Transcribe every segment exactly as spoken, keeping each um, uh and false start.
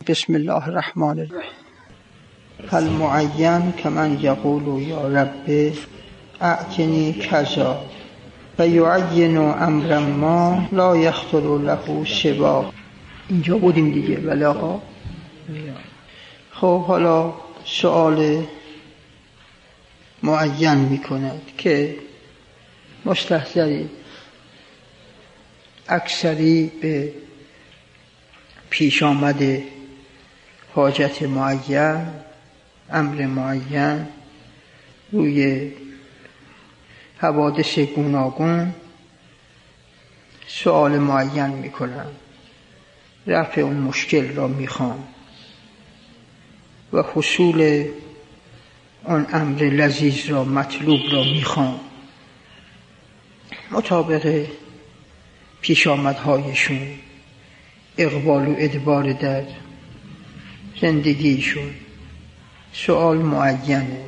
بسم الله الرحمن الرحیم. فالمعین کمن یقول یا رب اعطنی کذا فیعین امرا ما لا یخطر له سوا. اینجا بودیم دیگه. ولی آقا خب حالا سوال معین میکند که مستحضری اکثری به پیش آمده حاجت معین، امر معین، روی حوادث گوناگون سوال معین میکنن، رفع اون مشکل را میخوان و حصول آن امر لذیذ را، مطلوب را میخوان مطابق پیش آمدهایشون، اقبال و ادبار در زندگیشون. سؤال معینه.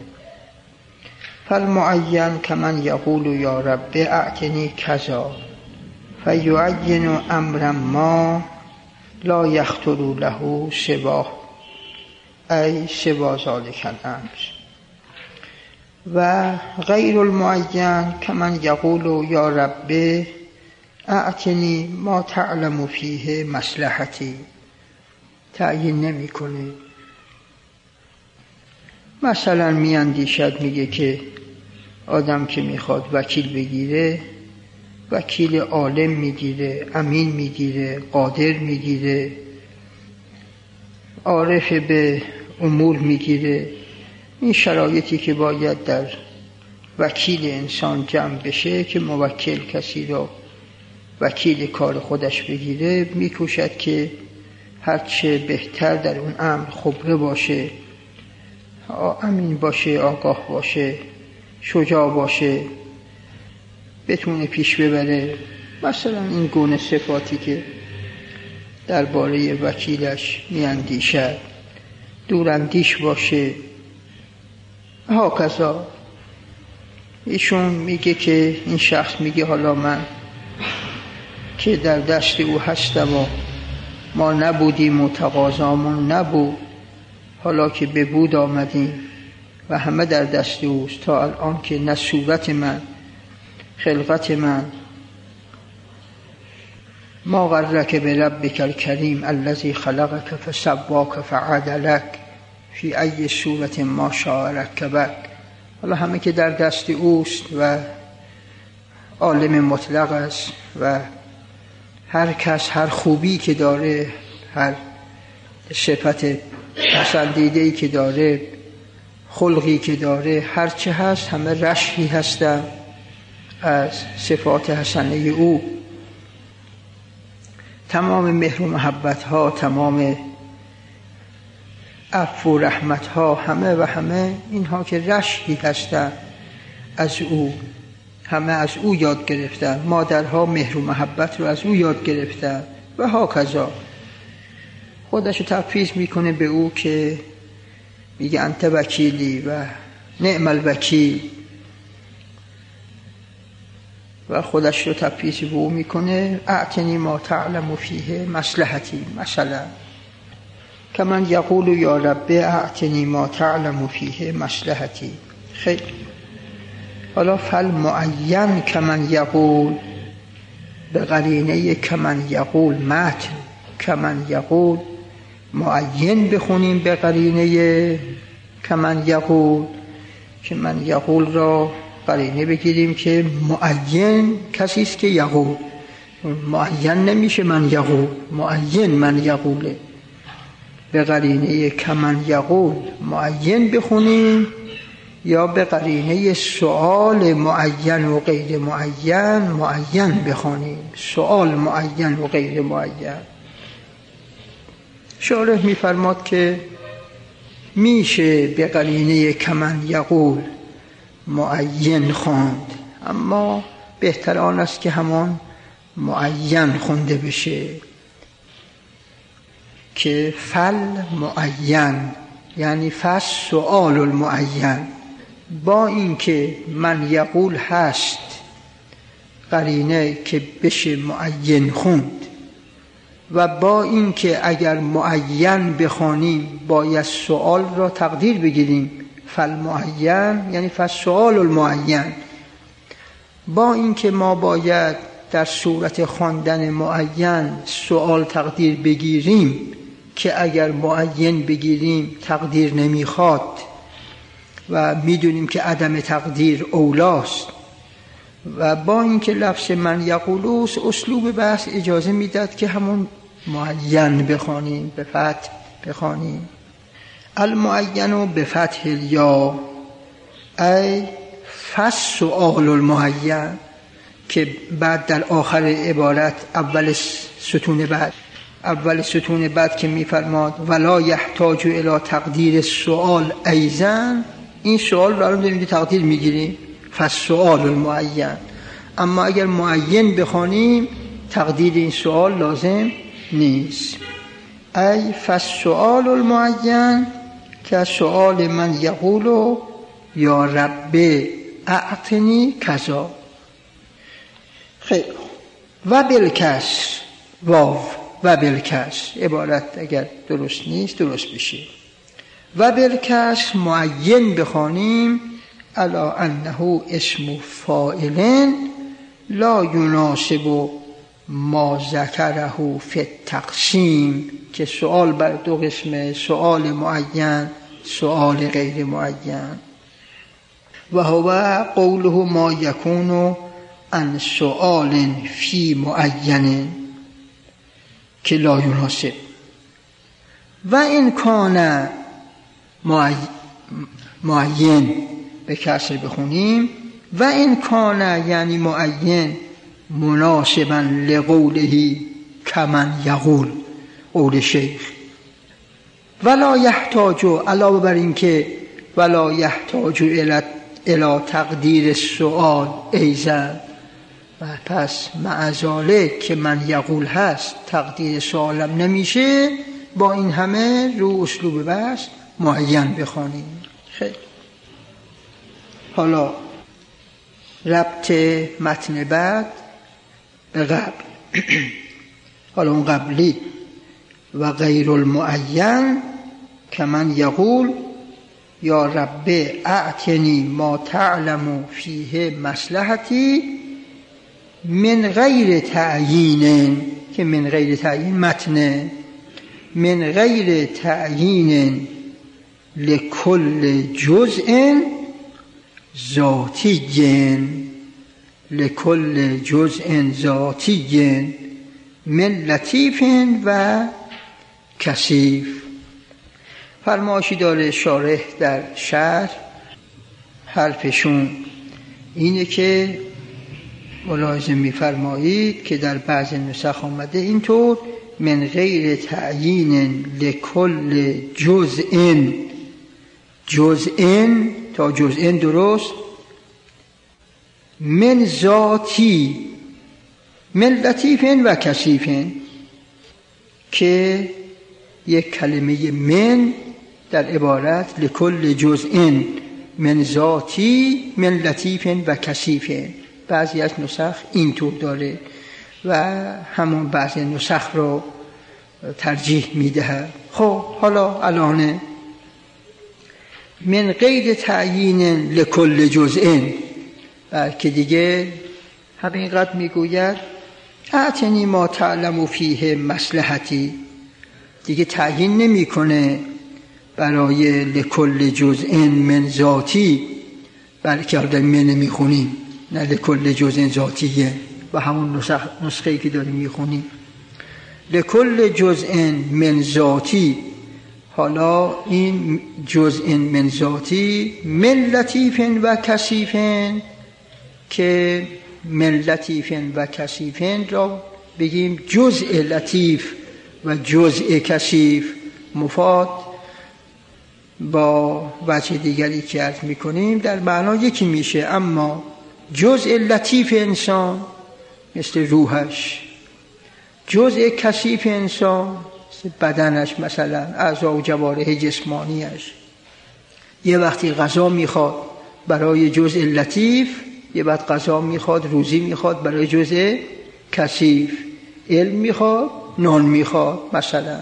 فالمعین کمن یقول یا رب اعطنی کذا فیعین امرا ما لا یخطر له سوا ای سوا ذلک الامر. و غیر المعین کمن یقول یا رب اعطنی ما تعلم فیه مصلحتی. تعیین نمی کنه. مثلا می اندیشد، میگه که آدم که میخواد وکیل بگیره، وکیل عالم میگیره، امین میگیره، قادر میگیره، عارف به امور میگیره. این شرایطی که باید در وکیل انسان جمع بشه که موکل کسی را وکیل کار خودش بگیره، میکوشد که هرچه بهتر در اون امر خبره باشه، امین باشه، آگاه باشه، شجاع باشه، بتونه پیش ببره. مثلا این گونه صفاتی که درباره وکیلش میاندیشد، دوراندیش باشه. هاکذا ایشون میگه که این شخص میگه حالا من که در دست او هستم و ما نبودیم و تقاضامون نبود، حالا که به بود آمدیم و همه در دست اوست، تا الان که نه صورت من، خلقت من، ما غرک بربک الکریم الذی خلقک فسواک فعدلک فی ای صورت ما شاء رکبک. حالا همه که در دست اوست و عالم مطلق است و هر کس هر خوبی که داره، هر صفت پسندیده‌ای که داره، خلقی که داره، هر چه هست همه رشحی هستن از صفات حسنه او. تمام مهر و محبت ها، تمام عفو و رحمت ها، همه و همه اینها که رشحی هستن از او، همه از او یاد گرفتن. مادرها مهر و محبت رو از او یاد گرفتن و هاکذا. خودشو تفویض میکنه به او که میگه انت وکیلی و نعم الوکیل، و خودش رو تفویض به او میکنه. اعطنی ما تعلم فیه مصلحتی. مثلا کمن یقول یا رب اعطنی ما تعلم فیه مصلحتی. خیلی حالا فالمعین کمن یقول، به قرینه کمن یقول متن کمن یقول معین بخونیم، به قرینه کمن یقول که من یقول را قرینه بگیریم که معین کسی است که یقول. معین نمیشه من یقول، معین من یقوله. به قرینه کمن یقول معین بخونیم، یا به قرینه سؤال معین و غیر معین معین بخونیم. سؤال معین و غیر معین. شارح میفرماد که میشه به قرینه کمن یقول معین خواند، اما بهتر آن است که همان معین خونده بشه که فل معین، یعنی فس سؤال المعین. با اینکه من یقول هست قرینه که بشه معین خوند، و با اینکه اگر معین بخوانیم باید سؤال را تقدیر بگیریم، فالمعین یعنی فالسؤال المعین، با اینکه ما باید در صورت خواندن معین سؤال تقدیر بگیریم که اگر معین بگیریم تقدیر نمیخواد و میدونیم که عدم تقدیر اولاست، و با اینکه لفظ من یقولوس اسلوب بحث اجازه میداد که همون معین بخوانیم، به فتح بخوانیم. المعین به فتح الیا ای فالسؤال المعین، که بعد در آخر عبارت اول ستون بعد اول ستون بعد که میفرماد ولا یحتاج الی تقدیر السؤال ایضا، این سؤال رو الان داریم تقدیر میگیریم فالسؤال المعین. اما اگر معین بخوانیم تقدیر این سؤال لازم نیست. ای فالسؤال المعین که سؤال من یقول یا رب اعطنی کذا. خیلی و بالکسر واو و بالکسر عبارت اگر درست نیست درست بشه. و بالکسر معین بخوانیم الا انه اسم فاعل لا یناسب ما ذکره فی التقسیم، که سؤال بر دو قسمه، سؤال معین، سؤال غیر معین. و هو قوله ما یکون عن سؤال فی معین که لا یناسب. و این کان معین به کسر بخونیم و این کان یعنی معین مناسبا لقوله کمن یقول، قول شیخ. ولا یحتاج، علاوه بر این که ولا یحتاج الی تقدیر السؤال ایضا، و پس معذاله که من یقول هست تقدیر سوالم نمیشه، با این همه رو اسلوب بحث معین بخوانیم. خیلی حالا ربط متن بعد به قبل. حالا اون قبلی و غیر المعین که من یقول یا رب اعتنی ما تعلم فیه مصلحتی من غیر تعیین، که من غیر تعیین متن، من غیر تعیین لکل جزء ذاتی، لکل جزء ذاتی من لطیف و کثیف. فرمایشی داره شارح در شرح، حرفشون اینه که ملاحظه می‌فرمایید که در بعض نسخ آمده اینطور من غیر تعیین لکل جزء، جزء تا جزء درست، من ذاتی من لطیف و کثیف، که یک کلمه من در عبارت لکل جزء من ذاتی من لطیف و کثیف. بعضی از نسخ اینطور داره و همون بعضی نسخ رو ترجیح میده. خب حالا الان من غیر تعیین لکل جزء، که دیگه حقیقت میگوید اعتنی ما تعلم فیه مصلحتی، دیگه تعیین نمیکنه برای لکل جزء من ذاتی، بلکه در من میخونیم نه لکل جزء ذاتیه، و همون نسخه نسخه‌ای که داریم میخونیم لکل جزء من ذاتی. حالا این جزء من ذاتی من لطیف و کثیف، که من لطیف و کثیف را بگیم جزء لطیف و جزء کثیف، مفاد با وجه دیگری که عرض میکنیم در معنا یکی میشه. اما جزء لطیف انسان مثل روحش، جزء کثیف انسان مثل بدنش، مثلا اعضا و جوارح جسمانیش. یه وقتی غذا میخواد برای جزء لطیف، یه وقت غذا میخواد، روزی میخواد برای جزء کثیف، علم میخواد نان میخواد مثلا.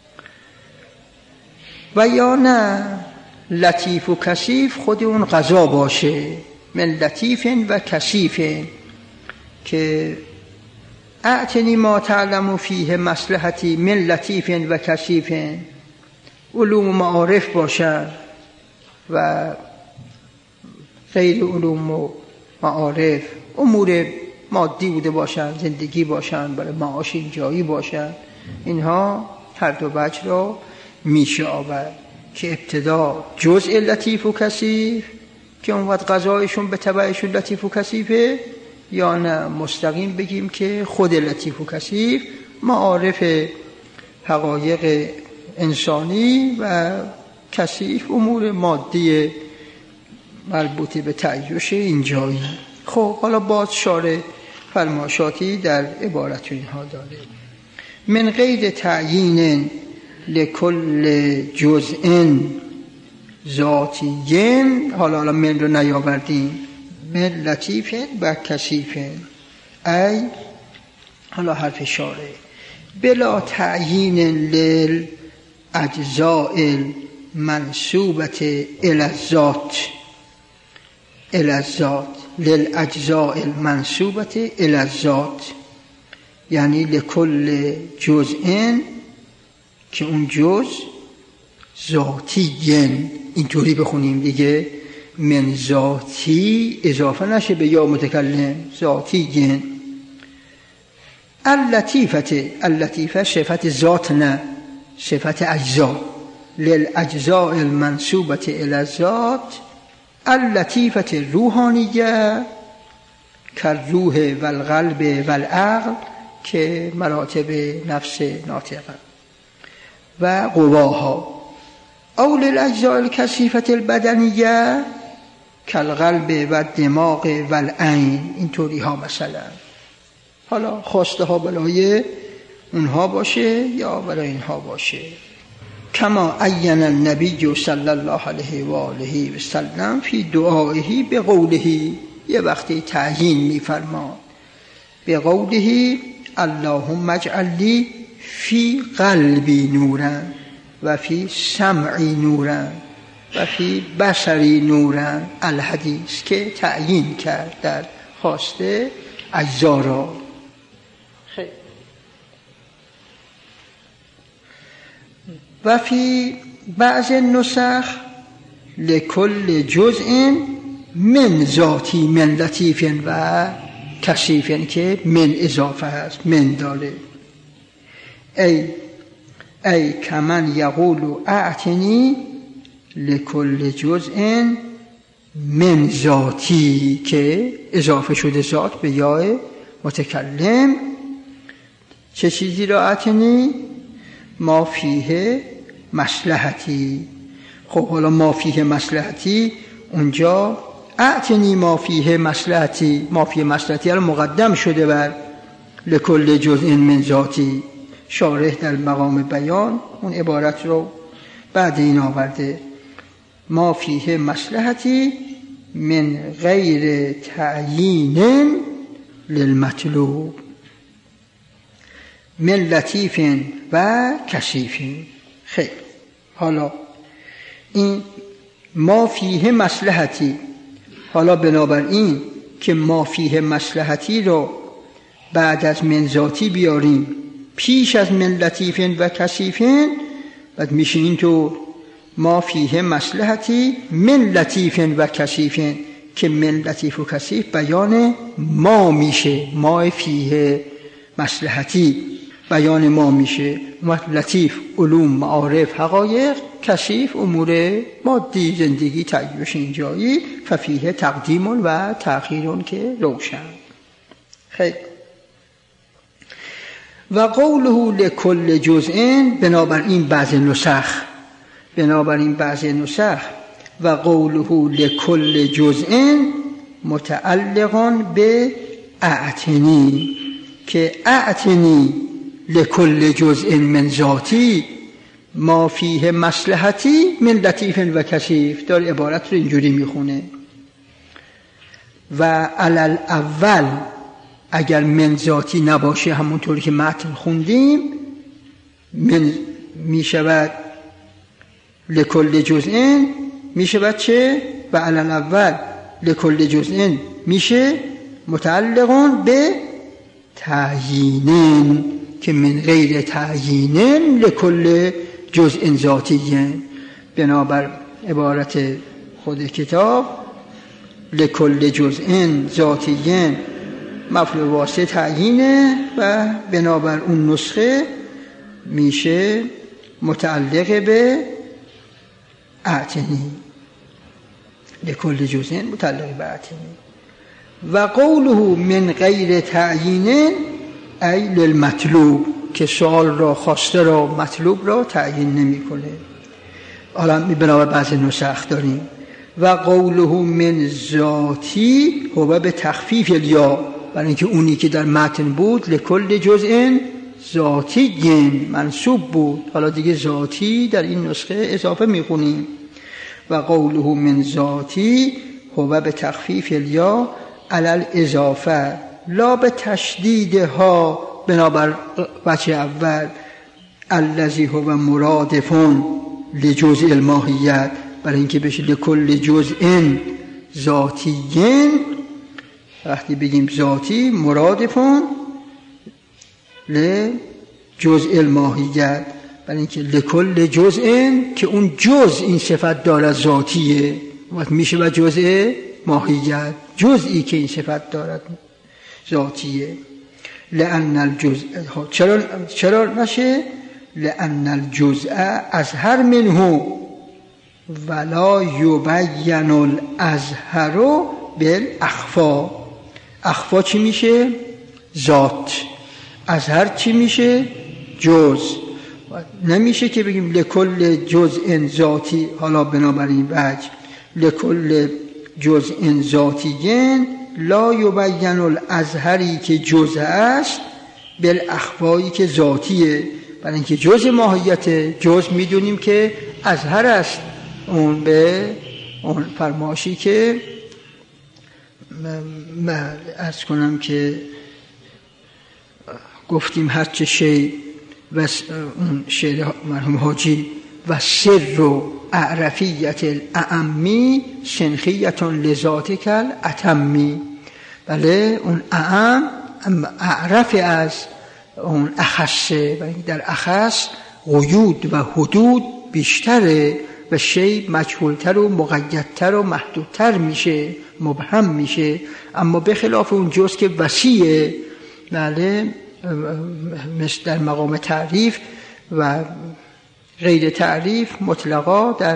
و یا نه لطیف و کثیف خود اون غذا باشه، من لطیف و کثیف، که اعتنی ما تعلم فیه مصلحتی من لطیف و کثیف، علوم و معارف باشن و غیر علوم و معارف امور مادی بوده باشن، زندگی باشن، برای معاش اینجایی باشن، اینها هر دو وجه را میشه آورد که ابتدا جزء لطیف و کثیف که اون وقت غذایشون به تبعشون لطیف و کثیفه، یا نه مستقیم بگیم که خود لطیف و کثیف معارف حقایق انسانی و کثیف امور مادی مربوط به تعیش اینجایی. خب حالا باز شارح فرماشاتی در عبارت اینها داره. من غیر تعیین لکل جزء ذاتیین، حالا حالا من رو نیاوردیم، من لطیف و کثیف، ای حالا حرف شارح بلا تعیین للاجزاء المنسوبت الی الذات، الی الذات للاجزاء المنسوبت الی الذات، یعنی لکل جزء که اون جز ذاتیین، اینطوری بخونیم دیگه، من ذاتی اضافه نشه به یا متکلم، ذاتیین. اللطیفه، اللطیفه صفت ذات نه، صفت اجزا، للاجزاء المنسوبه الی الذات، اللطیفه روحانیه کالروح و القلب و العقل، که مراتب نفس ناطقه و قواها، او للاجزاء الکثیفه البدنیه کالقلب و دماغ و العین، اینطوری ها مثلا. حالا خواسته ها برای اونها باشه یا برای اینها باشه. کما عین النبی صلی الله علیه و آله و سلم فی دعائه به قوله، یه وقتی تعیین میفرما به قوله اللهم اجعل لی فی قلبی نورا و فی سمعی نورا و فی بصری نورا، الحدیث، که تعیین کرد در خواسته اجزا را. و فی بعض نسخ لکل جزء من ذاتی من لطیف و کثیف، که من اضافه هست، من داره. ای ای کمن یقول اعتنی لکل جزء من ذاتی، که اضافه شده ذات به یا متکلم. چه چیزی را اعتنی؟ ما فیه مصلحتی. خب حالا ما فیه مصلحتی، اونجا اعتنی ما فیه مصلحتی، ما فیه مصلحتی الان مقدم شده بر لکل جزء من ذاتی. شارح در مقام بیان اون عبارت رو بعد این آورده، ما فیه مصلحتی من غیر تعیین للمطلوب من لطیف و کثیف. خیر، حالا این ما فیه مصلحتی، حالا بنابراین که ما فیه مصلحتی رو بعد از من ذاتی بیاریم پیش از من لطیف و کثیف، بعد میشه اینطور ما فیه مصلحتی من لطیف و کثیف، که من لطیف و کثیف بیان ما میشه، ما فیه مصلحتی بیان ما میشه. لطیف علوم معارف حقایق، کثیف امور مادی زندگی تعیش اینجایی، ففیه تقدیم و تأخیر که روشن. خیلی و قوله لکل جزء، بنابراین بعض نسخ بنابراین بعض نسخ و قوله لکل جزء متعلقان به اعتنی، که اعتنی لکل جزء من ذاتی ما فیه مصلحتی من لطیف و کثیف، دار عبارت رو اینجوری میخونه. و علل اول اگر من ذاتی نباشه همونطوری که متن خوندیم من می شود لکل جزء می شود چه؟ و علل اول لکل جزء میشه متعلقون به تعیین که من غیر تعیین لکل جزء ذاتیه. بنابر عبارت خود کتاب لکل جزء ذاتیه مفعول واسطه تعیینه و بنابر اون نسخه میشه متعلق به اعتنی. لکل جزء متعلق به اعتنی. و قوله من غیر تعیین ای للمطلوب که سوال را خواسته را مطلوب را تعیین نمی کنه. حالا بنابر بعض نسخ داریم و قوله من ذاتی هو به تخفیف الیا، برای اینکه اونی که در متن بود لکل جزء ذاتی منصوب بود، حالا دیگه ذاتی در این نسخه اضافه میخونیم. و قوله من ذاتی هو به تخفیف الیا علل اضافه لا به تشدیدها، بنابر بچه اول الذی هو مرادفون لجزء الماهیت، برای اینکه بشه لکل جزء ذاتیین. وقتی بگیم ذاتی مرادفون لجزء الماهیت، برای اینکه لکل جزء که اون جزء این صفت دارد ذاتیه وقت میشه و جزء ماهیت جزئی که این صفت دارد ذاتیه. لأن الجزء چرا چرا نشه؟ لأن الجزء اظهر منه ولا یبین الازهر بالاخفا. اخفا چی میشه؟ ذات. اظهر چی میشه؟ جز. نمیشه که بگیم لکل جزء ذاتی، حالا بنابراین وجه لکل جزء ذاتیین لا یبین الازهری که جزء است بالاخفایی که ذاتیه، برای اینکه جزء ماهیت جزء میدونیم که اظهر است. اون به اون فرماشی که من عرض کنم که گفتیم هرچه شی و اون شعر مرحوم حاجی و سر و اعرفیت الاعمی شنخیتون لذاتک الاتمی. بله اون اعم اعرف از اون اخصه، در اخص قیود و حدود بیشتره و شی مجهولتر و مقیدتر و محدودتر میشه، مبهم میشه. اما به خلاف اون جز که وسیعه، بله مثل در مقام تعریف و غیر تعریف مطلقا در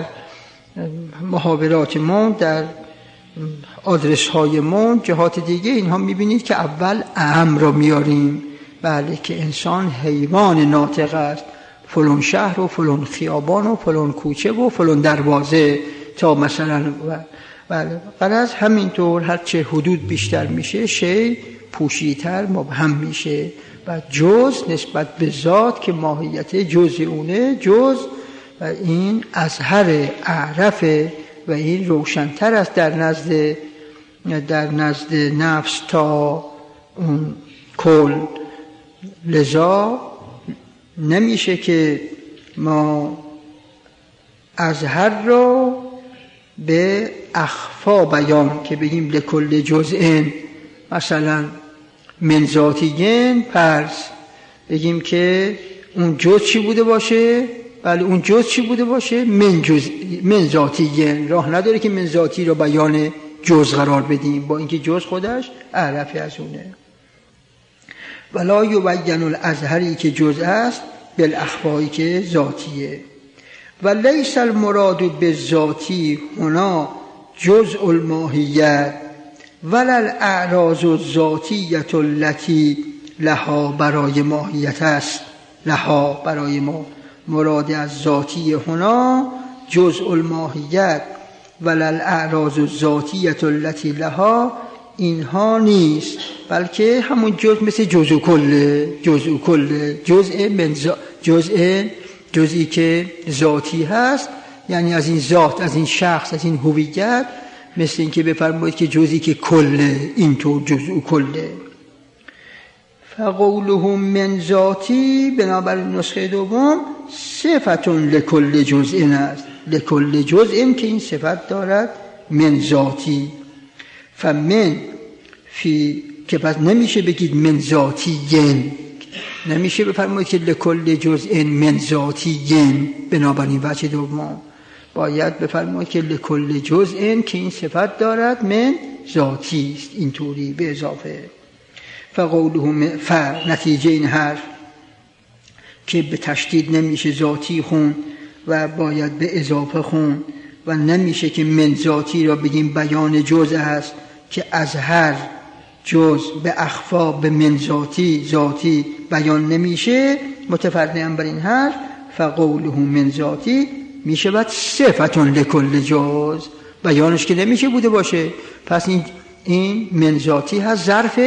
محاوراتمون در آدرس هایمون جهات دیگه اینها میبینید که اول اعم را میاریم. بله که انسان حیوان ناطق است، فلان شهر و فلان خیابان و فلان کوچه و فلان دروازه تا مثلا بله غرض همینطور هرچه حدود بیشتر میشه شی پوشیدتر مبهم میشه و جز نسبت به ذات که ماهیت جز اونه جز و این اظهر اعرفه و این روشنتر است در نزد در نزد نفس تا اون کل. لذا نمیشه که ما اظهر را به اخفا بیان که بگیم لکل جزء مثلا من ذاتیین پرس بگیم که اون جز چی بوده باشه؟ بله اون جز چی بوده باشه؟ من جز من ذاتیین. راه نداره که من ذاتی را بیان جز قرار بدیم با اینکه جز خودش اعرفی از اونه. ولا یبین الازهری که جز است بالاخفایی که ذاتیه. و لیس المراد بالذاتی هنا جزء الماهیت ولا الاعراض الذاتیه التي لها برای ماهیت است. لها برای ما مراد از ذاتی هنا جزء الماهیت ولا الاعراض الذاتیه التي لها اینها نیست، بلکه همون جزء مثل جزء کله جزء کله جزء من جزء جزئی که ذاتی هست، یعنی از این ذات از این شخص از این هویت، مثل این که بفرمایید که جزئی که کله اینطور جزء کله. فقوله من ذاتی بنابراین نسخه دوم صفتون لکل جزء است. لکل جزء که این صفت دارد من ذاتی. فمن فی که پس نمیشه بگید من ذاتیین، نمیشه بفرمایید که لکل جزء من ذاتیین. بنابراین وجه دوم باید بفرمایید که لکل جزء که این صفت دارد من ذاتی است، اینطوری به اضافه. فقوله ف نتیجه این حرف که به تشدید نمیشه ذاتی خون و باید به اضافه خون و نمیشه که من ذاتی را بگیم بیان جزء است که از هر جز به اخفا به من ذاتی ذاتی بیان نمیشه. متفرعاً بر این حرف فقوله من ذاتی میشه بعد صفتون لکل جز، بیانش که نمیشه بوده باشه. پس این این من ذاتی هست ظرف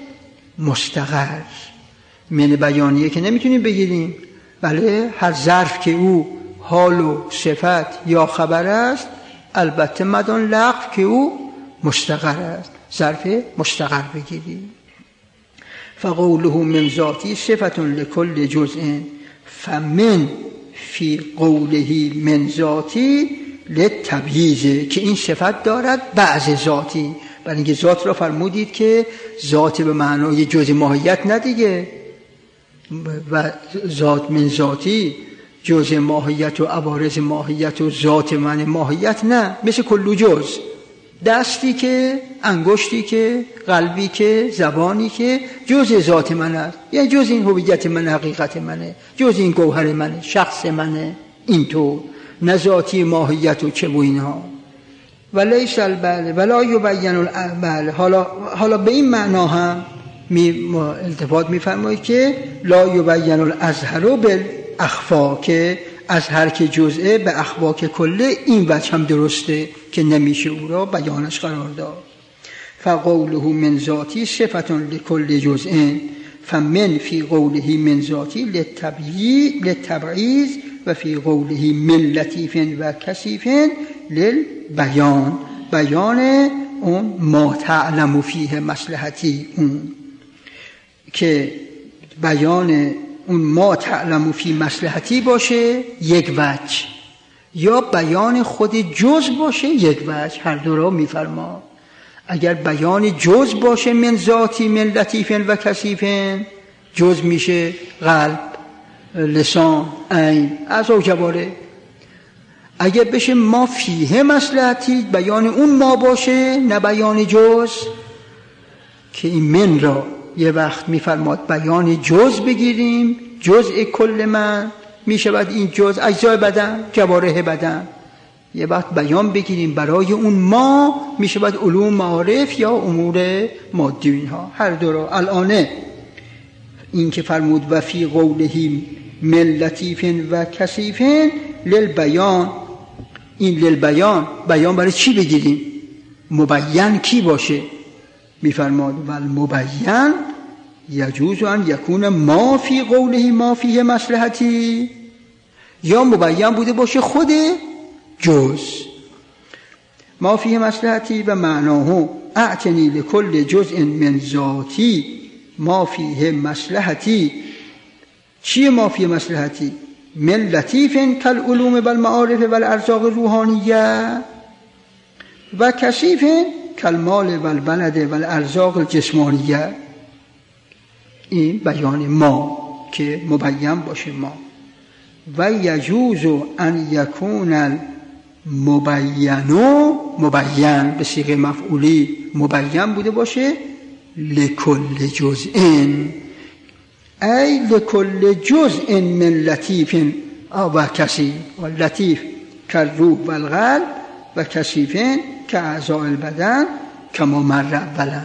مستقر، من بیانیه که نمیتونیم بگیریم. بله هر ظرف که او حال و صفت یا خبر است، البته مدان لغو که او مستقر است، ظرف مستقر بگیریم. فقوله من ذاتی صفتون لکل جزء فمن فی قوله من ذاتی للتبییض که این صفت دارد بعض ذاتی. برای اینکه ذات را فرمودید که ذات به معنای جز ماهیت نه دیگه، و ذات من ذاتی جز ماهیت و عوارض ماهیت و ذات من ماهیت نه، مثل کلو جز، دستی که، انگشتی که، قلبی که، زبانی که جز ذات من است، یعنی جز این هویت من، حقیقت منه، جز این گوهر منه، شخص منه، اینطور نه ذاتی ماهیت و چه و اینها. ولیس البعل ولا یبین البعل. حالا حالا به این معنا هم می التفات می‌فرمایید که لا یبین الازهر بالاخفا که ازهر که جزئه به اخفا که کله، این وجه هم درسته که نمیشه او را بیانش قرار داد. فقوله من ذاتی صفتون لکل جزء فمن فی قوله من ذاتی للتبعیض و فی قوله من لطیف و کثیف للبیان، بیان اون ما تعلم فیه مصلحتی، اون که بیان اون ما تعلم فی مصلحتی باشه یک وجه، یا بیان خود جز باشه یک وجه، هر دو را میفرما. اگر بیان جز باشه من ذاتی من لطیف و کثیف، جز میشه قلب، لسان، عین، اعضا و جوارح. اگر بشه ما فیه مصلحتی، بیان اون ما باشه نه بیان جز، که این من را یه وقت میفرماد بیان جز بگیریم، جزء کل من میشه بعد این جز اجزای بدن، جوارح بدن، یه وقت بیان بگیریم برای اون ما میشه بعد علوم معارف یا امور مادی اینها، هر دو را. الان این که فرمود و فی قوله من لطیف و کثیف للبیان، این للبیان بیان برای چی بگیریم؟ مبین کی باشه؟ میفرماد و المبین یجوز ان یکون ما فی قوله ما فیه مصلحتی، یا مبین بوده باشه خود جز ما فیه مصلحتی و معناه اعتنی لکل جزء من ذاتی ما فیه مصلحتی. چیه ما فیه مصلحتی؟ من لطیف کالعلوم والمعارف والارزاق الروحانیه و کثیف کالمال والبلد والارزاق الجسمانیه. این بیان ما که مبین باشه ما. و یجوز ان یکون المبین، مبین به صیغه مفعولی مبین بوده باشه لکل جزء، ای لکل جزء من لطیف و کثیف، و لطیف کالروح والقلب و کثیف کاعضاء البدن کما مر اولا.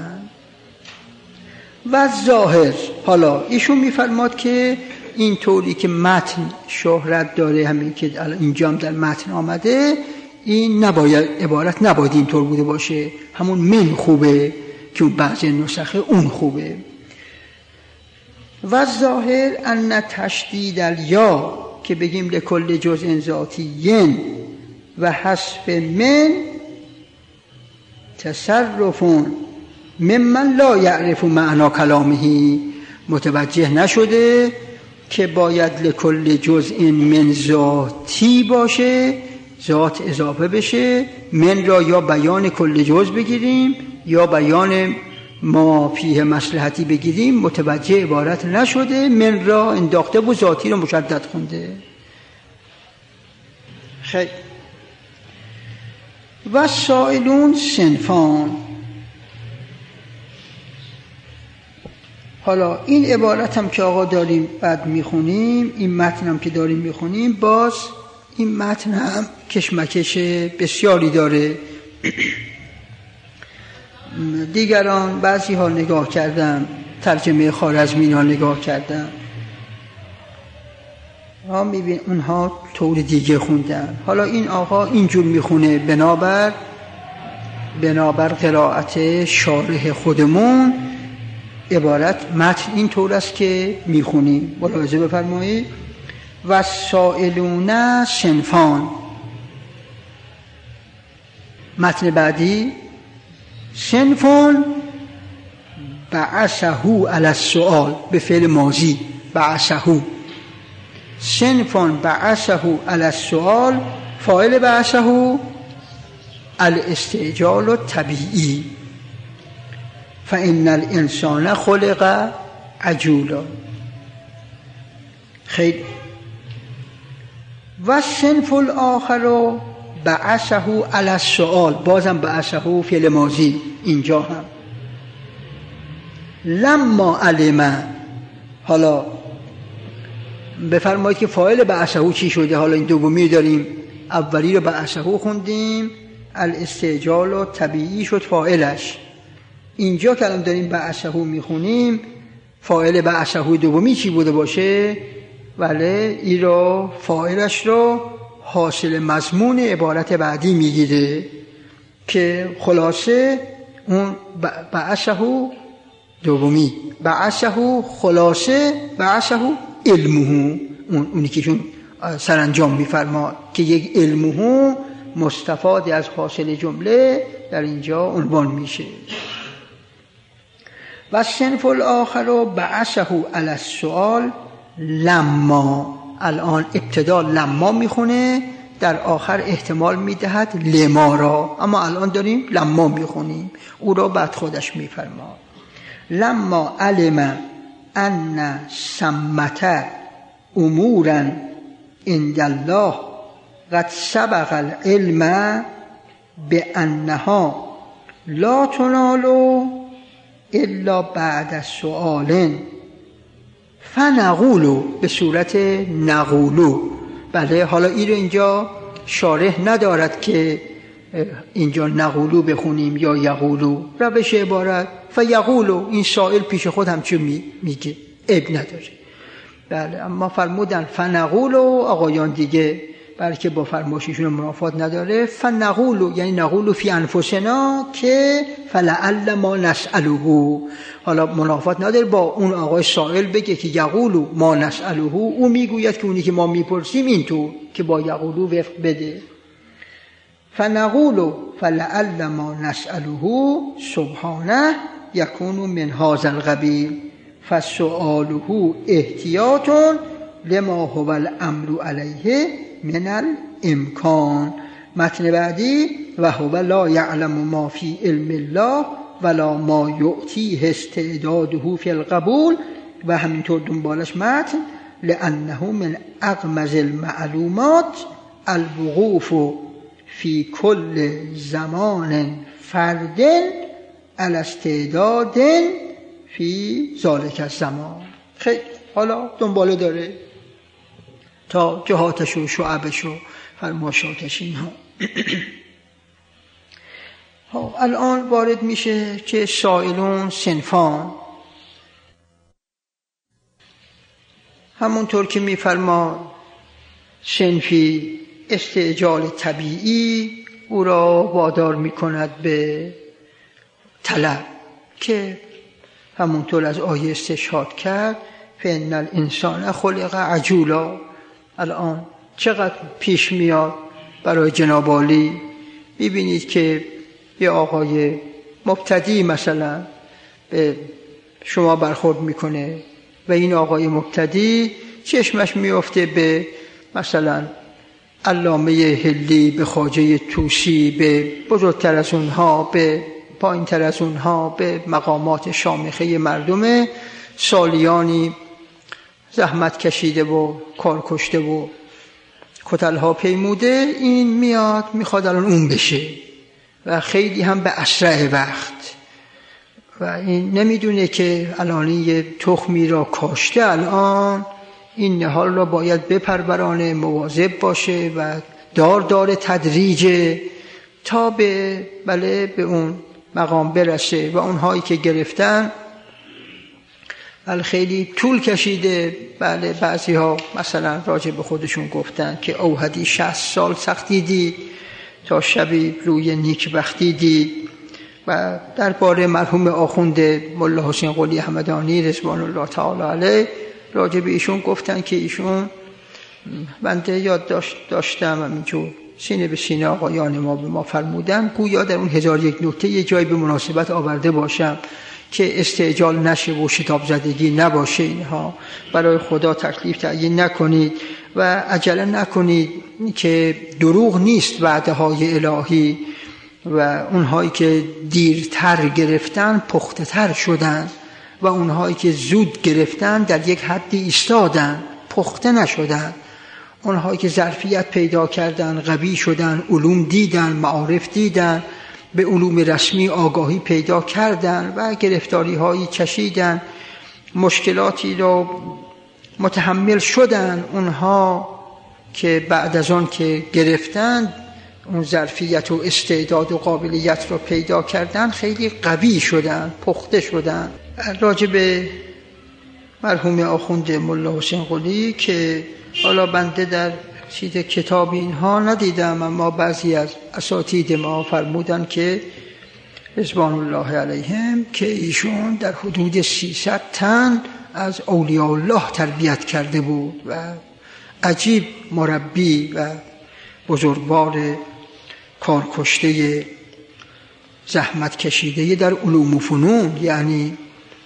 و ظاهر، حالا ایشون میفرماد که این طوری که متن شهرت داره، همین که اینجا هم در متن آمده، این نباید عبارت نباید اینطور بوده باشه، همون من خوبه که بعضی نسخه اون خوبه. و ظاهر ان تشدید الیا که بگیم لکل جزء ذاتیین و حذف من تصرف ممن لا یعرف معنی کلامه، متوجه نشده که باید لکل جزء من ذاتی باشه، ذات اضافه بشه. من را یا بیان کل جزء بگیریم یا بیان ما فیه مصلحتی بگیریم، متوجه عبارت نشده، من را انداخته و ذاتی رو مشدد خونده. خیلی و سائلون صنفان. حالا این عبارت هم که آقا داریم بعد میخونیم، این متن هم که داریم میخونیم، باز این متن هم کشمکش بسیاری داره. دیگران بعضی ها نگاه کردم، ترجمه خوارزمی ها نگاه کردم، ها میبین اونها طور دیگه خوندن. حالا این آقا اینجور میخونه بنابر بنابر قرائت شارح خودمون. عبارت متن این طور است که میخونیم، ملاحظه بفرمایید. و سائلون صنفان. متن بعدی صنفان بعثه علی السؤال، به فعل ماضی بعثه. صنفان بعثه علی السؤال، فاعل بعثه الاستعجال الطبیعی، فإن الانسان خلق عجولا. خیلی. و صنف الاخر بعثه علی السؤال، بازم بعثه فعل ماضی اینجا هم. لما علم، حالا بفرمایید که فاعل بعثه چی شده. حالا این دومی داریم، اولی رو بعثه خوندیم، الاستعجال و طبیعی شد فاعلش. اینجا که الان داریم بعثه میخونیم، فاعل بعثه دومی چی بوده باشه؟ ولی این رو فاعلش رو حاصل مضمون عبارت بعدی میگیره که خلاصه اون بعثه دومی، بعثه خلاصه بعثه علمه، اون اونی که چون سرانجام میفرما که یک علمه مستفاد از حاصل جمله در اینجا عنوان میشه. و صنف الاخر بعثه علی السؤال لما. الان ابتدا لما میخونه، در آخر احتمال میدهد لما را، اما الان داریم لما میخونیم، او را بعد خودش میفرما. لما علم ان ثمة امورا عند الله قد سبق العلم بانها لا تنال الا بعد سؤال فنقول، به صورت نقولو. بله، حالا این رو اینجا شارح ندارد که اینجا نقولو بخونیم یا یقولو، روش عبارت فیقولو، این سائل پیش خود هم چه می میگه، عیب نداره. بله، اما فرمودن فنقولو، آقایان دیگه بلکه با فرمایششون منافات نداره. فنقولو یعنی نقولو فی انفسنا که فلعل ما نسأله. حالا منافات نداره با اون آقای سائل بگه که یقولو ما نسأله، او میگوید که اونی که ما میپرسیم اینطور، که با یقولو وفق بده. فنقولو فلعل ما نسأله سبحانه یکون من هذا القبیل فسؤاله احتیاط لما هو الامر علیه من الامکان. متن بعدی و هو لا یعلم ما فی علم الله ولا ما یعطیه استعداده فی القبول. و همینطور دنبالش متن لانه من اغمض المعلومات الوقوف فی کل زمان فرد علی استعداد فی ذالک الزمان. خیلی حالا دنباله داره تا جهاتش و شعبش و فرماشاتش اینها. الان وارد میشه که سائلون صنفان، همونطور که میفرما صنفی استعجال طبیعی او را وادار میکند به طلب، که همونطور از آیه استشهاد کرد فإن الانسان خلق عجولا. الان چقدر پیش میاد برای جناب عالی. ببینید که یه آقای مبتدی مثلا به شما برخورد میکنه، و این آقای مبتدی چشمش میفته به مثلا علامه هلی، به خواجه طوسی، به بزرگتر از اونها، به پایین تر از اونها، به مقامات شامخه مردم سالیانی زحمت کشیده و کار کشته و کتلها پیموده. این میاد میخواد الان اون بشه و خیلی هم به اسرع وقت، و این نمیدونه که الان یه تخمی را کاشته، الان این نهال را باید بپرورانه، مواظب باشه و دار دار تدریجه تا به بله به اون مقام برسه. و اونهایی که گرفتن بله خیلی طول کشیده. بله بعضی ها مثلا راجع به خودشون گفتن که اوهدی شصت سال سختی دید تا شبی روی نیک بختی دید. و درباره مرحوم آخوند ملا حسین قلی همدانی رضوان الله تعالی علیه راجع به ایشون گفتن که ایشون، بنده یاد داشت داشتم همینجور سینه به سینه آقایان ما به ما فرمودن، گویا در اون هزار یک نکته یه جای به مناسبت آورده باشم که استعجال نشه و شتاب زدگی نباشه. اینها برای خدا تکلیف تعیین نکنید و عجله نکنید که دروغ نیست وعده های الهی، و اونهایی که دیرتر گرفتن پخته تر شدن و اونهایی که زود گرفتن در یک حدی ایستادن پخته نشدن. اونهایی که ظرفیت پیدا کردن، قوی شدن، علوم دیدن، معارف دیدن، به علوم رسمی آگاهی پیدا کردن و گرفتاری هایی کشیدن، مشکلاتی را متحمل شدن. اونها که بعد از آن که گرفتن اون ظرفیت و استعداد و قابلیت را پیدا کردن، خیلی قوی شدن، پخته شدن. راجع به مرحوم آخوند ملا حسین قلی که حالا بنده در چیز کتاب اینها ندیدم، اما بعضی از اساتید ما فرمودن که رضوان الله علیهم که ایشون در حدود سیصد تن از اولیاء الله تربیت کرده بود و عجیب مربی و بزرگوار کارکشته زحمت کشیده در علوم و فنون، یعنی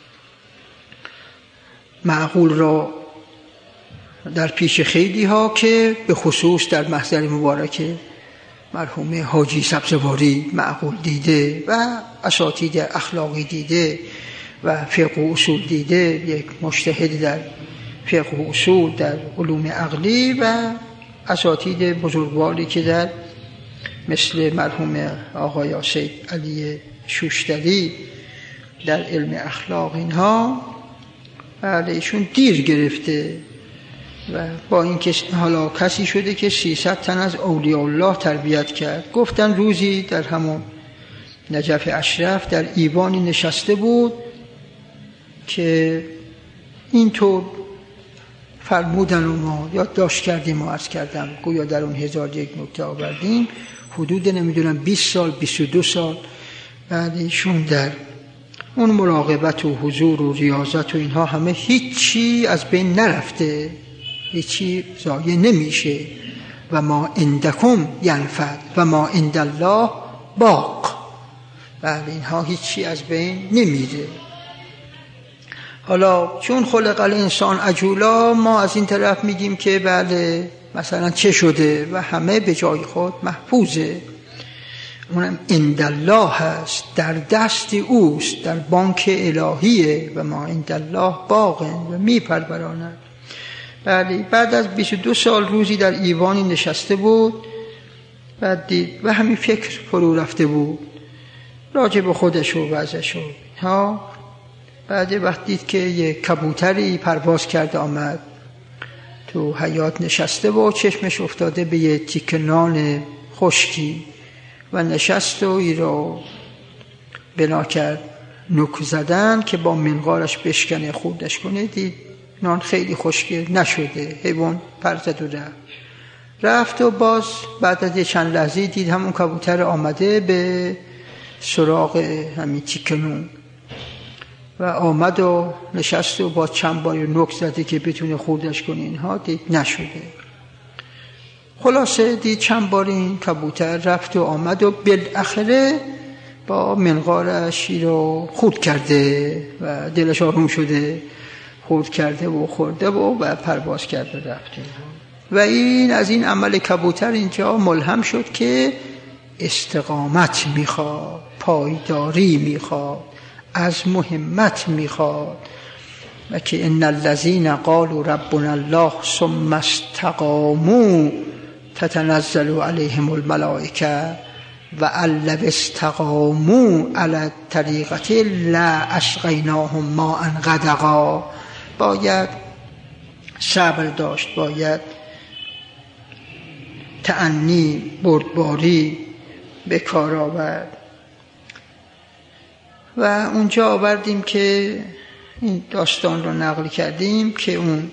معقول را در پیش خیلی ها که به خصوص در محضر مبارک مرحوم حاجی سبزواری معقول دیده و اساتید اخلاقی دیده و فقه و اصول دیده، یک مجتهد در فقه و اصول در علوم عقلی و اساتید بزرگواری که در مثل مرحوم آقای سید علی شوشتری در علم اخلاق، اینها بله ایشون دیر گرفته و با این که حالا کسی شده که سیصد تن از اولیاء الله تربیت کرد. گفتن روزی در همون نجف اشرف در ایوانی نشسته بود که اینطور فرمودن و ما یادداشت کردیم و عرض کردم، گویا در اون هزار یک نکته آوردیم، حدود نمیدونم بیست سال بیست و دو سال بعد ایشون در اون مراقبت و حضور و ریاضت و اینها همه هیچی از بین نرفته، هیچی ضایع نمیشه. و ما عندکم ینفد و ما عند الله باق. بله اینها هیچی از بین نمیره. حالا چون خلق الانسان عجولا، ما از این طرف میگیم که بله مثلا چه شده و همه به جای خود محفوظه. اونم عند الله هست، در دست اوست، در بانک الهیه و ما عند الله باقن و میپروراند. بله بعد از بیست و دو سال روزی در ایوانی نشسته بود، بعد دید و همین فکر فرو رفته بود راجع به خودش و وضعش و ها. بعد وقت دید که یک کبوتری پرواز کرده آمد تو حیاط نشسته و چشمش افتاده به یک تیکه نان خشکی و نشست و ای رو بنا کرد نوک زدن که با منقارش بشکنه خوردش کنه. دید نان خیلی خشکه نشده، حیوان پر زد و رفت رفت و باز بعد از چند لحظه دید همون کبوتر آمده به سراغ همین تیکه نون و آمد و نشست و با چند بار نوک زده که بتونه خوردش کنه. اینها دید نشده. خلاصه دید چند بار این کبوتر رفت و آمد و بالاخره با منقارش رو خورد کرده و دلش آروم شده. خورد کرده و خورده و و پرواز کرده رفته. و این از این عمل کبوتر اینجا ملهم شد که استقامت میخواد، پایداری میخواد، از مهمت میخواد. و که ان الذين قالوا ربنا الله ثم استقاموا تتنزل عليهم الملائكه وان لو استقاموا على الطریقه لاسقیناهم ماء غدقا. باید صبر داشت، باید تأنی، بردباری به کار آورد. و اونجا آوردیم که این داستان رو نقل کردیم که اون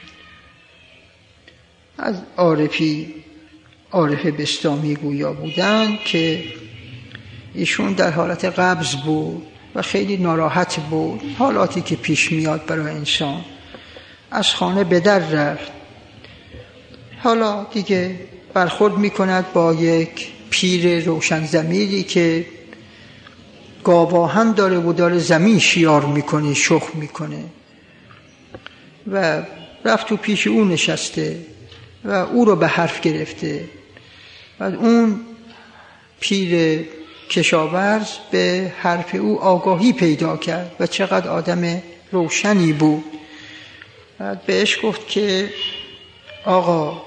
از عارفی عارف بستامی گویا بودن که ایشون در حالت قبض بود و خیلی ناراحت بود، حالاتی که پیش میاد برای انسان. از خانه به در رفت، حالا دیگه برخورد میکند با یک پیر روشن ضمیری که گاواهن داره و داره زمین شیار میکنه، شخم میکنه. و رفت تو پیش او نشسته و او رو به حرف گرفته. و اون پیر کشاورز به حرف او آگاهی پیدا کرد و چقدر آدم روشنی بود. و بهش گفت که آقا،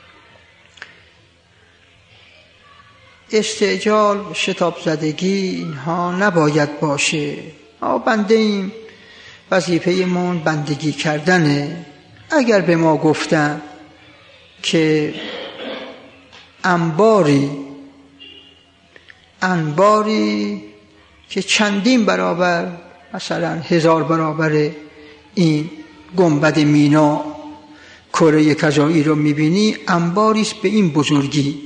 استعجال، شتاب زدگی اینها نباید باشه. ما بنده ایم، وظیفه من بندگی کردنه. اگر به ما گفتن که انباری انباری که چندین برابر، مثلا هزار برابر این گنبد مینا کره کجایی رو میبینی، انباریست به این بزرگی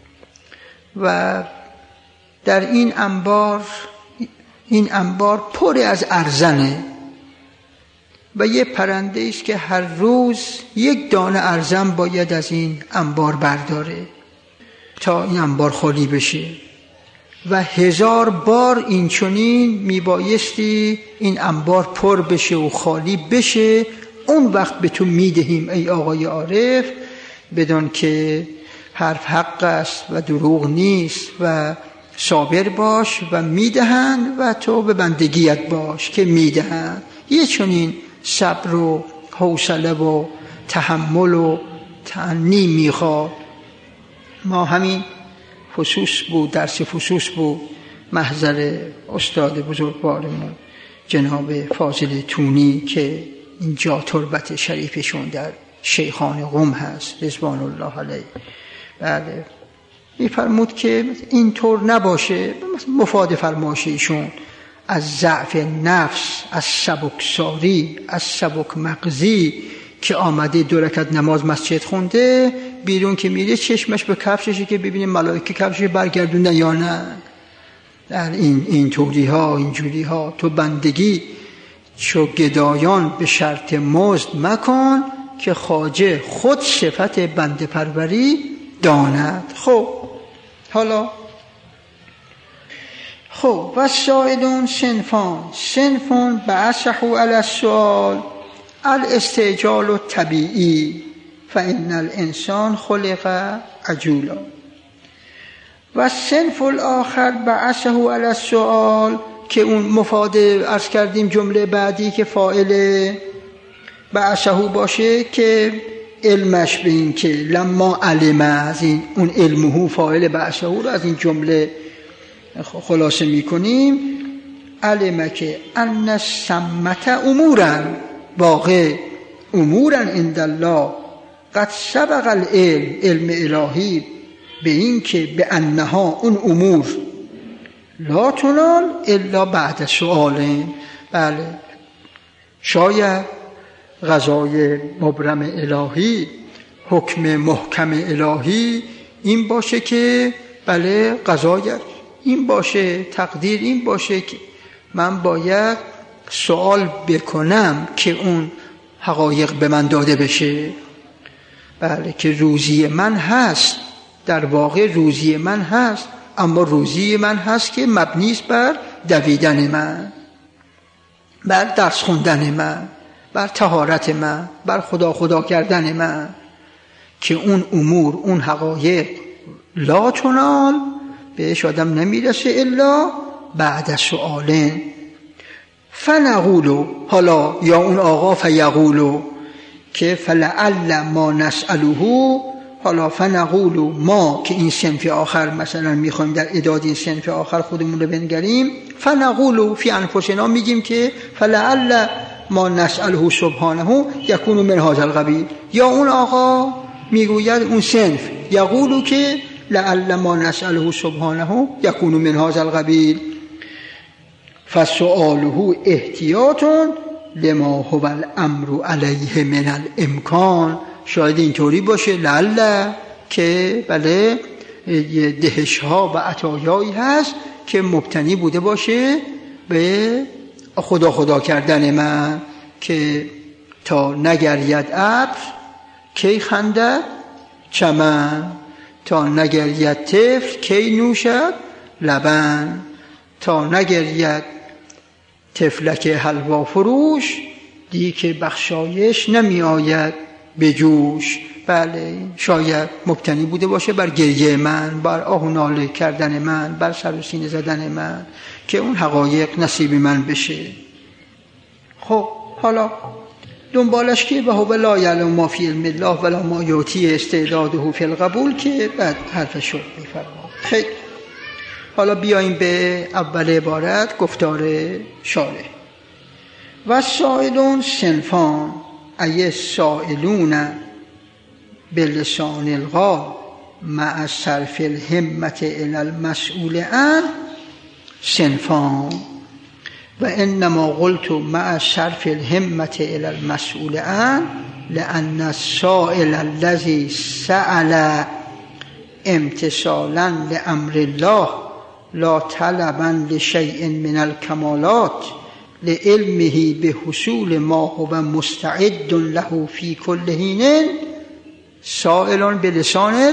و در این انبار این انبار پر از ارزنه و یه پرنده است که هر روز یک دانه ارزن باید از این انبار برداره تا این انبار خالی بشه و هزار بار این چنین میبایستی این انبار پر بشه و خالی بشه. اون وقت به تو میدهیم ای آقای عارف، بدون که حرف حق است و دروغ نیست و صابر باش و میدهند و تو به بندگیت باش که میدهند. یه چنین صبر و حوصله و تحمل و تأنی میخواد. ما همین فصوص بود، درس فصوص بود، محضر استاد بزرگوارمون جناب فاضل تونی که اینجا تربت شریفشون در شیخان قم هست رضوان الله علیه. بله، میفرمود که اینطور نباشه. مفاد فرمایششون از ضعف نفس، از سبکساری، از سبک مغزی که آمده دو رکعت نماز مسجد خونده، بیرون که میره چشمش به کفششه که ببینه ملائکه کفشش برگردونه یا نه. در این این طوری ها، اینجوری ها تو بندگی چو گدایان به شرط مزد مکن که خواجه خود صفت بنده پروری داند. خب حالا خب و سائلون صنفان صنفون بعثه علی السؤال الاستعجال الطبیعی فإن الانسان خلق عجولا و صنف الاخر بعثه علی السؤال که اون مفاد عرض کردیم جمله بعدی که فاعل بعثه باشه که علمش به این که لما علم، از این اون علمه فاعل بعثه رو از این جمله خلاصه میکنیم. علم که ان السمت امورا، واقع امورا عند الله قد سبق العلم، علم الهی به این که به انها اون امور لا تنال الا بعد سؤال. بله، شاید قضای مبرم الهی، حکم محکم الهی این باشه که بله قضایت این باشه، تقدیر این باشه که من باید سوال بکنم که اون حقایق به من داده بشه. بله، که روزی من هست، در واقع روزی من هست، اما روزی من هست که مبنی است بر دویدن من، بر درس خوندن من، بر طهارت من، بر خدا خدا کردن من، که اون امور، اون حقایق لا تنال، بهش آدم نمیرسه الا بعد از سؤالن. فنقولو، حالا یا اون آقا فیقولو که فلعل ما نسألوه، حالا فنقولو ما که این صنف آخر مثلا میخوایم در اعداد این صنف آخر خودمون رو بنگریم، فنقولو فی انفسنا میگیم که فلعل ما نسأله سبحانه یکون من هذا القبیل، یا اون آقا میگوید اون صنف یقولو که لعل ما نسأله سبحانه یکون من هذا القبیل فسؤاله احتیاط لما هو الامر علیه من الامکان. شاید اینطوری باشه لعل که بله دهش ها و عطایایی هست که مبتنی بوده باشه به خدا خدا کردن من، که تا نگرید عطر کی خندد چمن، تا نگرید طفل کی نوشد لبن، تا نگرید طفلک حلوا فروش دی که بخشایش نمی آید به جوش. بله شاید مبتنی بوده باشه بر گریه من، بر آه و ناله کردن من، بر سر و سینه زدن من، که اون حقایق نصیب من بشه. خب حالا دنبالش که و هو لا یعلم ما فی علم الله ولا ما یعطی استعداده فی القبول، که بعد حرف شد میفرما. خیلی حالا بیاییم به اول عبارت، گفتار شارح. و سائلون صنفان ای سائلون بلسان الغال مع صرف الهمت الی المسئول عنه صنفان، و انما قلت مع صرف الهمت الی المسئول عنه لأن السائل الذي سأل امتثالا لأمر الله لا طلبا لشيء من الكمالات لعلمه بحصول ما هو مستعد له في كل حين سائل بلسان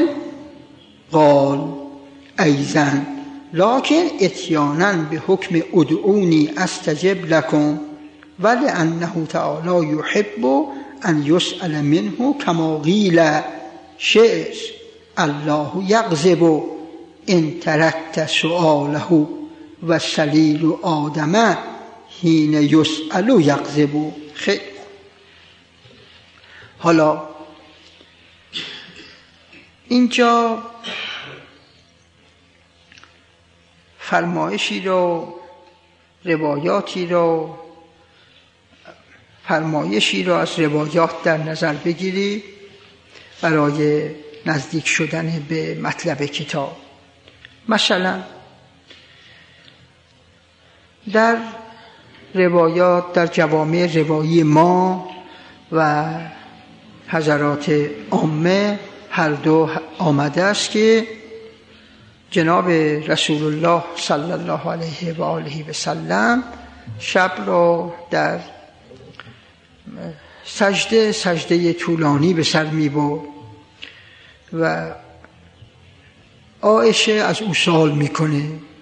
القال أيضا لكن اتيانا بحكم ادعوني استجب لكم، ولأنه تعالى يحب أن يسأل منه كما قيل شعر الله يغضب إن تركت سؤاله والسليل آدم حين يسأل يغضب. خیلی حالا اینجا فرمایشی رو، روایاتی رو، فرمایشی رو از روایات در نظر بگیری برای نزدیک شدن به مطلب کتاب. مثلا در روایات، در جوامع روایی ما و حضرات عامه هر دو آمده است که جناب رسول الله صلی الله علیه و آله و سلم شب را در سجده سجده طولانی به سر می برد و عایشه از او سوال میکنه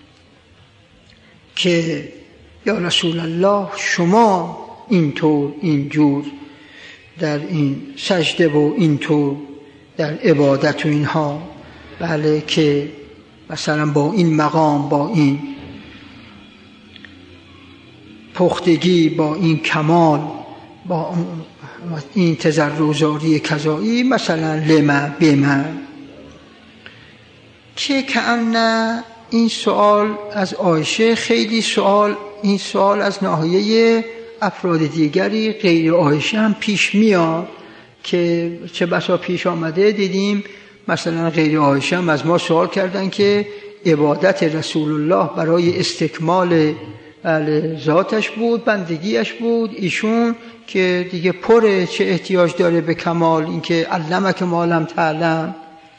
که یا رسول الله شما اینطور اینجور در این سجده و اینطور در عبادت و اینها، بله که مثلا با این مقام، با این پختگی، با این کمال، با این تضرع‌زاری کذایی، مثلا لما بما، که کأن این سوال از عایشه خیلی سوال، این سوال از ناحیه افراد دیگری غیر عایشه هم پیش میاد که چه بسا پیش آمده دیدیم مثلا غیر عایشه هم از ما سوال کردن که عبادت رسول الله برای استکمال ذاتش بود، بندگیش بود، ایشون که دیگه پره، چه احتیاج داره به کمال، اینکه علمک ما لم تعلم.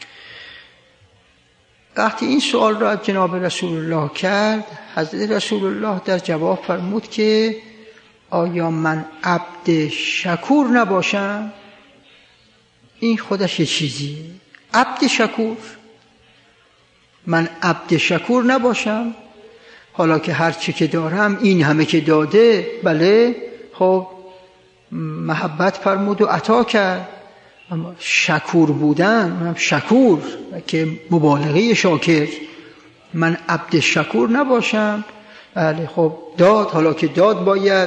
وقتی این سوال را جناب رسول الله کرد، حضرت رسول الله در جواب فرمود که آیا من عبد شکور نباشم؟ این خودش یه چیزی، عبد شکور، من عبد شکور نباشم؟ حالا که هر چی که دارم این همه که داده، بله خب محبت فرمود و عطا کرد. اما شکور بودن، شکور که مبالغه شاکر، من عبد شکور نباشم. بله خب داد، حالا که داد باید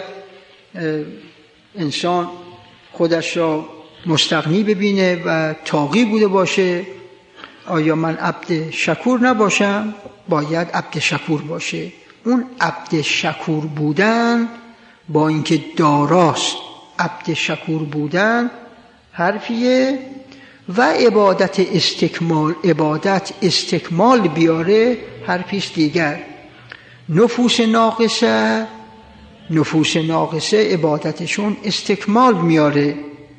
انسان خودش را مستغنی ببینه و طاغی بوده باشه. آیا من عبد شکور نباشم؟ باید عبد شکور باشه. اون عبد شکور بودن با اینکه داراست، عبد شکور بودن حرفیه. و عبادت استکمال، عبادت استکمال بیاره حرفیست دیگر. نفوس ناقصه، نفوس ناقصه عبادتشون استکمال میاره.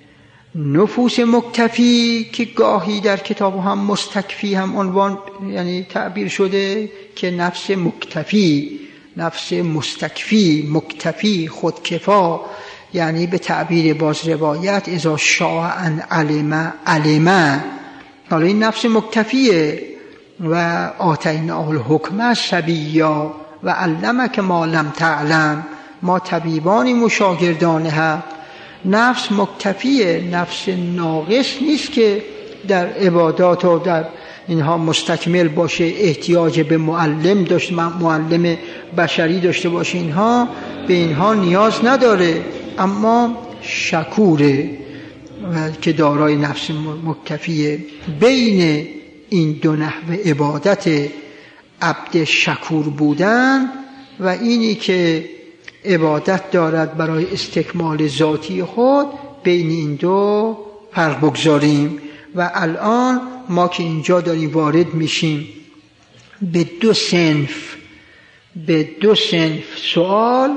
نفوس مکتفی که گاهی در کتاب هم مستکفی هم عنوان یعنی تعبیر شده که نفس مکتفی، نفس مستکفی، مکتفی، خودکفا، یعنی به تعبیر باز روایت اذا شاء ان علم علم. حالا این نفس مکتفیه. و آتیناه الحکم صبیا و علمک ما لم تعلم، ما طبیبانی مشاگردان حق. نفس مکتفیه، نفس ناقص نیست که در عبادات و در اینها مستکمل باشه، احتیاج به معلم داشته، معلم بشری داشته باشه، اینها به اینها نیاز نداره. اما شکوره که دارای نفس مکتفیه. بین این دو نحو عبادت، عبد شکور بودن و اینی که عبادت دارد برای استکمال ذاتی خود، بین این دو فرق بگذاریم. و الان ما که اینجا داریم وارد میشیم به دو صنف، به دو صنف سوال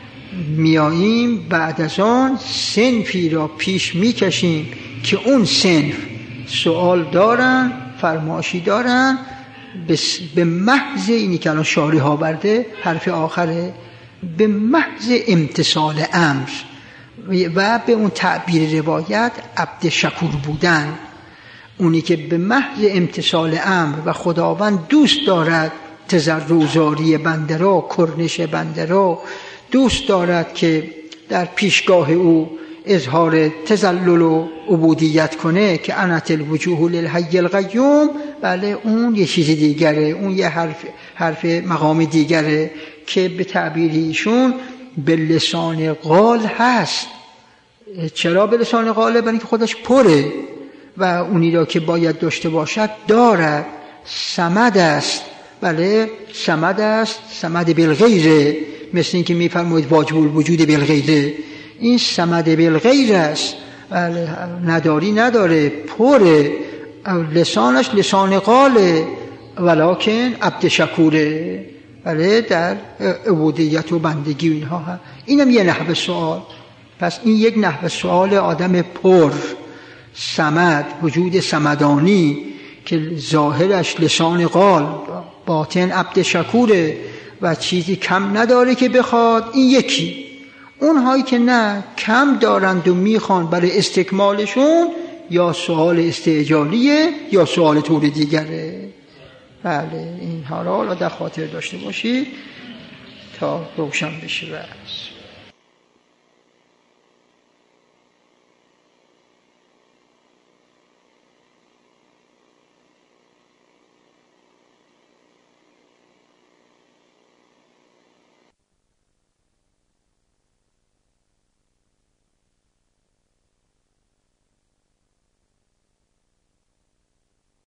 میاییم. بعد از آن صنفی را پیش میکشیم که اون صنف سوال دارن، فرمایشی دارن، به محض اینی که الان شارح ها برده حرف آخره، به محض امتثال امر و به اون تعبیر روایت عبد شکور بودن. اونی که به محض امتثال امر و خداوند دوست دارد تضرع و زاری بنده را، کرنش بنده را دوست دارد که در پیشگاه او اظهار تذلل و عبودیت کنه که انت الوجوه للحی القیوم. بله اون یه چیز دیگره، اون یه حرف حرف مقام دیگره که به تعبیریشون به لسان قال هست. چرا به لسان قاله؟ برای اینکه خودش پره و اونی را که باید داشته باشد دارد. صمد است، بله صمد است، صمد بالغیره، مثل اینکه میفرمایید واجب الوجود بالغیره. این صمد بالغیر است، بله نداری نداره، پره، لسانش لسان قاله، ولکن عبد شکوره، بله در عبودیت و بندگی و اینها هم. اینم یه نحو سوال. پس این یک نحو سوال آدم پر صمد، وجود صمدانی که ظاهرش لسان قال، باطن عبد شکوره و چیزی کم نداره که بخواد. این یکی. اونهایی که نه کم دارند و میخوان برای استکمالشون، یا سوال استعجالیه یا سوال طور دیگره. بله اینها را در خاطر داشته باشید تا روشن بشه.